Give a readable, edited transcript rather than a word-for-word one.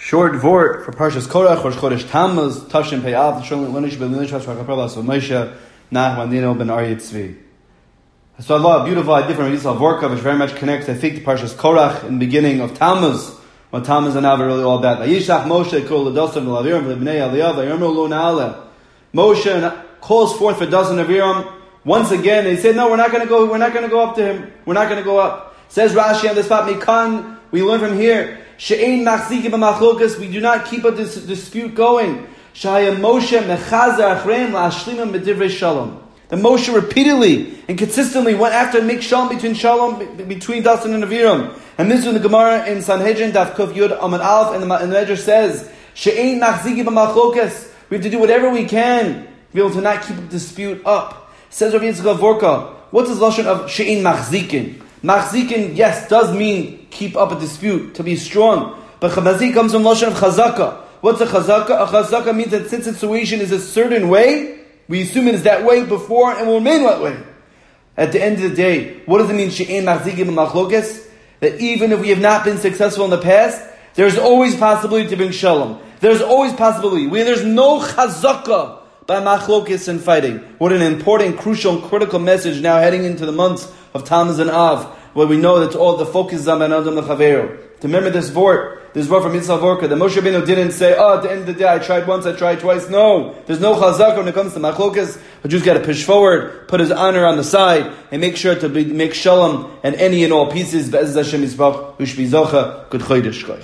Short vort for Parshas Korach, Rosh Chodesh Tammuz, Tavshin Pei Av, Shalom Lenish Ben Lenish Vashvakapelas of Moshe, Nachman Ben Aryeh Tzvi. So Allah, a beautiful idea from Yisrael Vorka, which very much connects, I think, to Parshas Korach in the beginning of Tammuz, what Tammuz and Av are really all about. Vayishach Moshe kol l'dosan v'laviram v'libnei Aliyah v'yomru lo na'aleh. Moshe calls forth for Dosan of Aviram. Once again, they say, no, we're not going to go up to him. We're not going to go up. Says Rashi on the spot, Mikan, we learn from here, She'ein machzikim b'machlokas, we do not keep up this dispute going. Shaya Moshe mechazer achreim la'ashlimim b'divrei shalom. The Moshe repeatedly and consistently went after to make shalom between Dasan and Aviram. And this is in the Gemara in Sanhedrin, Daf Kuf Yud Amud Aleph, and the Medrash says, She'ein machzikim b'machlokas, we have to do whatever we can to be able to not keep a dispute up. Says Rabbi Yitzchak Vorka, what's the lashon of She'ein machzikin? Machzikin, yes, does mean keep up a dispute, to be strong. But chamazik comes from lashon of chazaka. What's a chazaka? A chazaka means that since the situation is a certain way, we assume it is that way before and will remain that way. At the end of the day, what does it mean, she'ein machzikin b'machlokas? That even if we have not been successful in the past, there's always possibility to bring shalom. There's always possibility. Where there's no chazaka by machlokes and fighting. What an important, crucial, and critical message now heading into the months of Tammuz and Av, where we know that all the focus is on Ben Adam L'Chaveiro. To remember this vort from Yitzhak Vorka, that Moshe Rabbeinu didn't say, at the end of the day, I tried once, I tried twice. No, there's no chazaka when it comes to machlokes. A Jew's got to push forward, put his honor on the side, and make sure to make shalom and any and all pieces. Be'ez Hashem Yisbach, Ushbi Zocha, Good Chodesh.